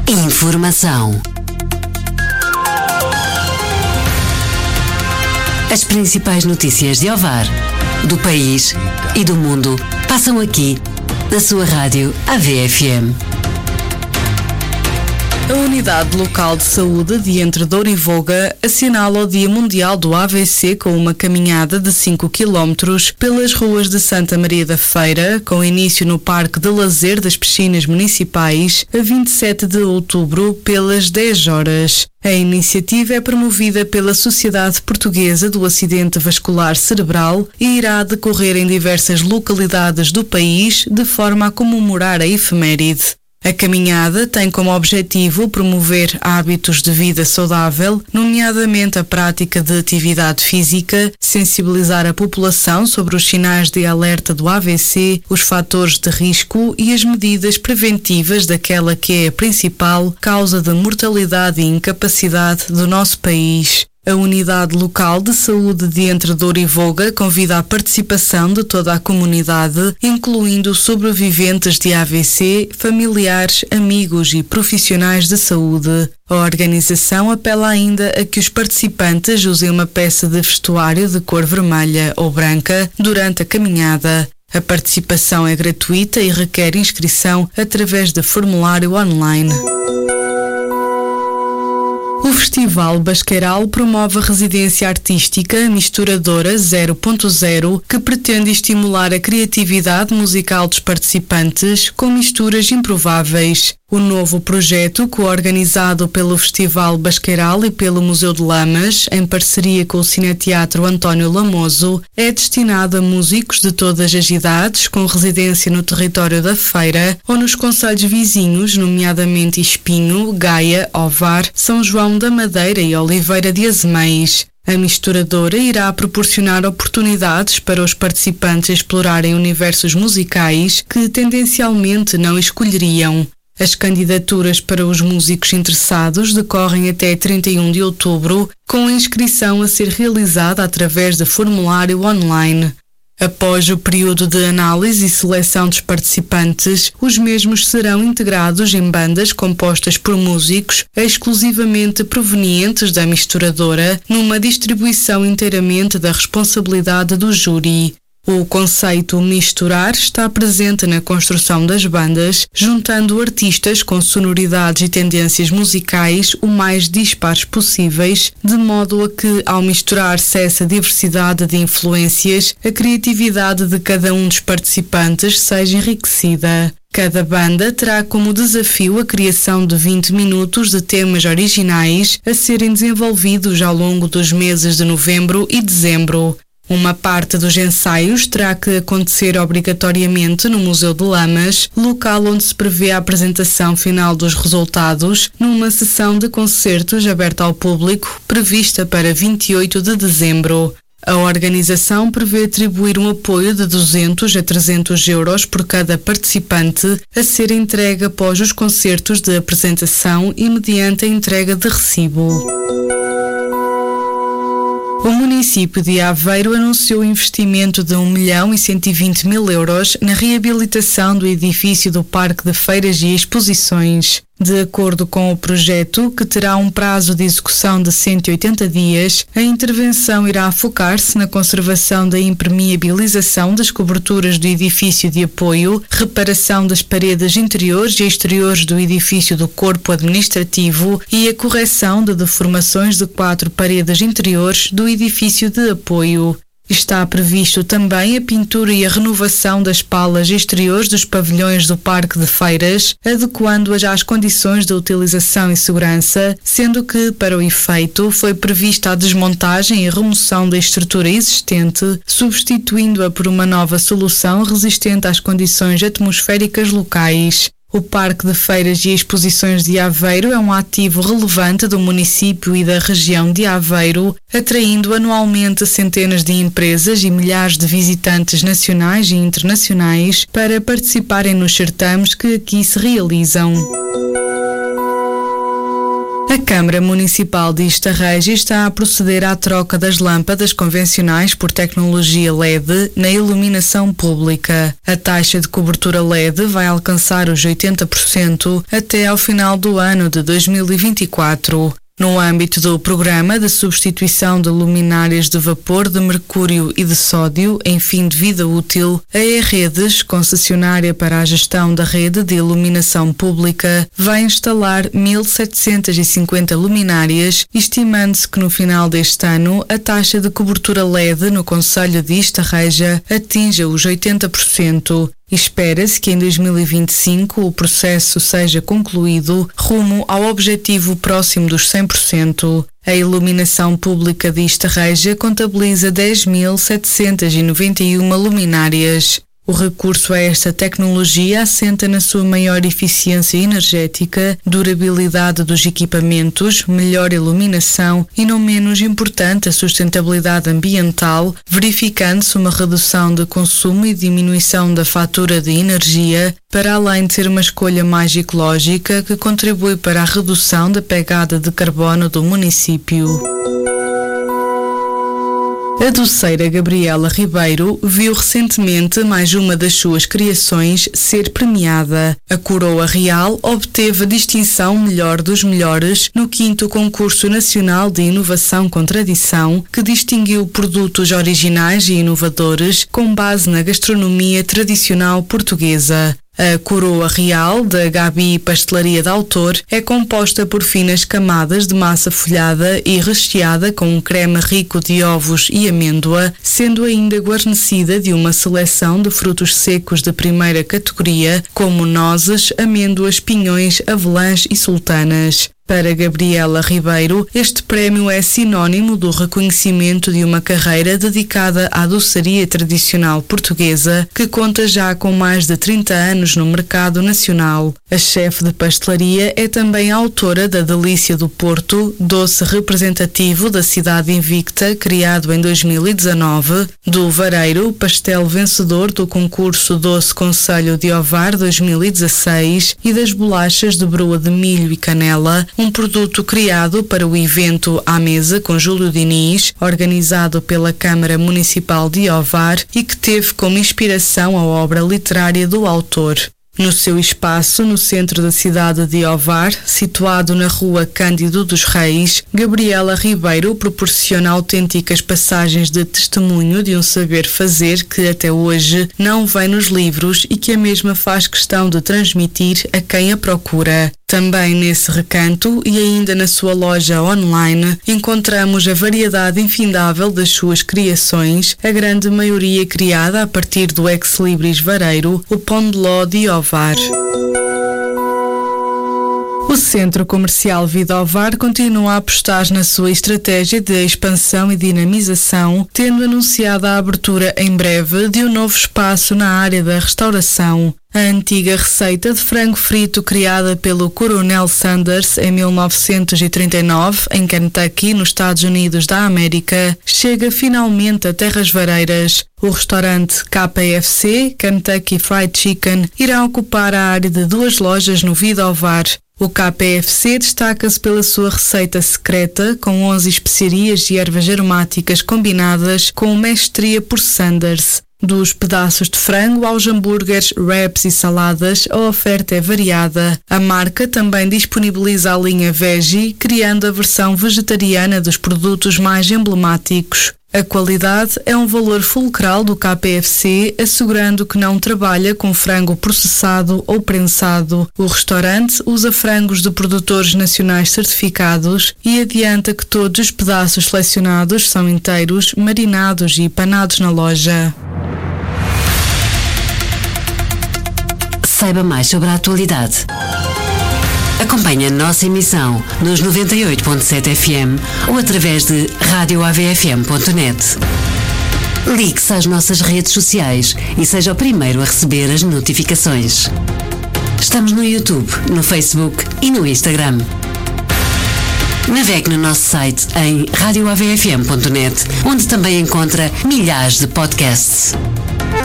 Informação. As principais notícias de Ovar, do país e do mundo passam aqui, na sua rádio AVFM. A Unidade Local de Saúde de Entre Douro e Voga assinala o Dia Mundial do AVC com uma caminhada de 5 km pelas ruas de Santa Maria da Feira, com início no Parque de Lazer das Piscinas Municipais, a 27 de outubro, pelas 10 horas. A iniciativa é promovida pela Sociedade Portuguesa do Acidente Vascular Cerebral e irá decorrer em diversas localidades do país, de forma a comemorar a efeméride. A caminhada tem como objetivo promover hábitos de vida saudável, nomeadamente a prática de atividade física, sensibilizar a população sobre os sinais de alerta do AVC, os fatores de risco e as medidas preventivas daquela que é a principal causa de mortalidade e incapacidade do nosso país. A Unidade Local de Saúde de Entre Douro e Voga convida a participação de toda a comunidade, incluindo sobreviventes de AVC, familiares, amigos e profissionais de saúde. A organização apela ainda a que os participantes usem uma peça de vestuário de cor vermelha ou branca durante a caminhada. A participação é gratuita e requer inscrição através de formulário online. O Festival Basqueiral promove a residência artística Misturadora 0.0, que pretende estimular a criatividade musical dos participantes com misturas improváveis. O novo projeto, coorganizado pelo Festival Basqueiral e pelo Museu de Lamas, em parceria com o Cineteatro António Lamoso, é destinado a músicos de todas as idades, com residência no território da Feira ou nos concelhos vizinhos, nomeadamente Espinho, Gaia, Ovar, São João da Madeira e Oliveira de Azeméis. A misturadora irá proporcionar oportunidades para os participantes explorarem universos musicais que tendencialmente não escolheriam. As candidaturas para os músicos interessados decorrem até 31 de outubro, com a inscrição a ser realizada através de formulário online. Após o período de análise e seleção dos participantes, os mesmos serão integrados em bandas compostas por músicos exclusivamente provenientes da misturadora, numa distribuição inteiramente da responsabilidade do júri. O conceito misturar está presente na construção das bandas, juntando artistas com sonoridades e tendências musicais o mais dispares possíveis, de modo a que, ao misturar-se essa diversidade de influências, a criatividade de cada um dos participantes seja enriquecida. Cada banda terá como desafio a criação de 20 minutos de temas originais a serem desenvolvidos ao longo dos meses de novembro e dezembro. Uma parte dos ensaios terá que acontecer obrigatoriamente no Museu de Lamas, local onde se prevê a apresentação final dos resultados, numa sessão de concertos aberta ao público, prevista para 28 de dezembro. A organização prevê atribuir um apoio de 200 a 300 euros por cada participante, a ser entregue após os concertos de apresentação e mediante a entrega de recibo. O município de Aveiro anunciou investimento de 1.120.000 euros na reabilitação do edifício do Parque de Feiras e Exposições. De acordo com o projeto, que terá um prazo de execução de 180 dias, a intervenção irá focar-se na conservação da impermeabilização das coberturas do edifício de apoio, reparação das paredes interiores e exteriores do edifício do corpo administrativo e a correção de deformações de 4 paredes interiores do edifício de apoio. Está previsto também a pintura e a renovação das palas exteriores dos pavilhões do Parque de Feiras, adequando-as às condições de utilização e segurança, sendo que, para o efeito, foi prevista a desmontagem e remoção da estrutura existente, substituindo-a por uma nova solução resistente às condições atmosféricas locais. O Parque de Feiras e Exposições de Aveiro é um ativo relevante do município e da região de Aveiro, atraindo anualmente centenas de empresas e milhares de visitantes nacionais e internacionais para participarem nos certames que aqui se realizam. A Câmara Municipal de Estarreja está a proceder à troca das lâmpadas convencionais por tecnologia LED na iluminação pública. A taxa de cobertura LED vai alcançar os 80% até ao final do ano de 2024. No âmbito do programa de substituição de luminárias de vapor de mercúrio e de sódio em fim de vida útil, a E-Redes, concessionária para a gestão da rede de iluminação pública, vai instalar 1.750 luminárias, estimando-se que no final deste ano a taxa de cobertura LED no concelho de Estarreja atinja os 80%. Espera-se que em 2025 o processo seja concluído rumo ao objetivo próximo dos 100%. A iluminação pública de Estarreja contabiliza 10.791 luminárias. O recurso a esta tecnologia assenta na sua maior eficiência energética, durabilidade dos equipamentos, melhor iluminação e, não menos importante, a sustentabilidade ambiental, verificando-se uma redução de consumo e diminuição da fatura de energia, para além de ser uma escolha mais ecológica que contribui para a redução da pegada de carbono do município. A doceira Gabriela Ribeiro viu recentemente mais uma das suas criações ser premiada. A Coroa Real obteve a distinção Melhor dos Melhores no 5º Concurso Nacional de Inovação com Tradição, que distinguiu produtos originais e inovadores com base na gastronomia tradicional portuguesa. A Coroa Real, da Gabi Pastelaria de Autor, é composta por finas camadas de massa folhada e recheada com um creme rico de ovos e amêndoa, sendo ainda guarnecida de uma seleção de frutos secos de primeira categoria, como nozes, amêndoas, pinhões, avelãs e sultanas. Para Gabriela Ribeiro, este prémio é sinónimo do reconhecimento de uma carreira dedicada à doçaria tradicional portuguesa, que conta já com mais de 30 anos no mercado nacional. A chefe de pastelaria é também autora da Delícia do Porto, doce representativo da cidade invicta, criado em 2019, do Vareiro, pastel vencedor do concurso Doce Concelho de Ovar 2016 e das bolachas de broa de milho e canela, um produto criado para o evento À Mesa com Júlio Diniz, organizado pela Câmara Municipal de Ovar e que teve como inspiração a obra literária do autor. No seu espaço, no centro da cidade de Ovar, situado na rua Cândido dos Reis, Gabriela Ribeiro proporciona autênticas passagens de testemunho de um saber fazer que até hoje não vem nos livros e que a mesma faz questão de transmitir a quem a procura. Também nesse recanto e ainda na sua loja online encontramos a variedade infindável das suas criações, a grande maioria criada a partir do ex-libris vareiro, o Pão de Ló de Ovar. O Centro Comercial Vida Ovar continua a apostar na sua estratégia de expansão e dinamização, tendo anunciado a abertura em breve de um novo espaço na área da restauração. A antiga receita de frango frito criada pelo Coronel Sanders em 1939, em Kentucky, nos Estados Unidos da América, chega finalmente a Terras Vareiras. O restaurante KFC, Kentucky Fried Chicken, irá ocupar a área de 2 lojas no Vida Ovar. O KFC destaca-se pela sua receita secreta, com 11 especiarias e ervas aromáticas combinadas com mestria por Sanders. Dos pedaços de frango aos hambúrgueres, wraps e saladas, a oferta é variada. A marca também disponibiliza a linha Veggie, criando a versão vegetariana dos produtos mais emblemáticos. A qualidade é um valor fulcral do KFC, assegurando que não trabalha com frango processado ou prensado. O restaurante usa frangos de produtores nacionais certificados e adianta que todos os pedaços selecionados são inteiros, marinados e panados na loja. Saiba mais sobre a atualidade. Acompanhe a nossa emissão nos 98.7 FM ou através de radioavfm.net. Ligue-se às nossas redes sociais e seja o primeiro a receber as notificações. Estamos no YouTube, no Facebook e no Instagram. Navegue no nosso site em radioavfm.net, onde também encontra milhares de podcasts.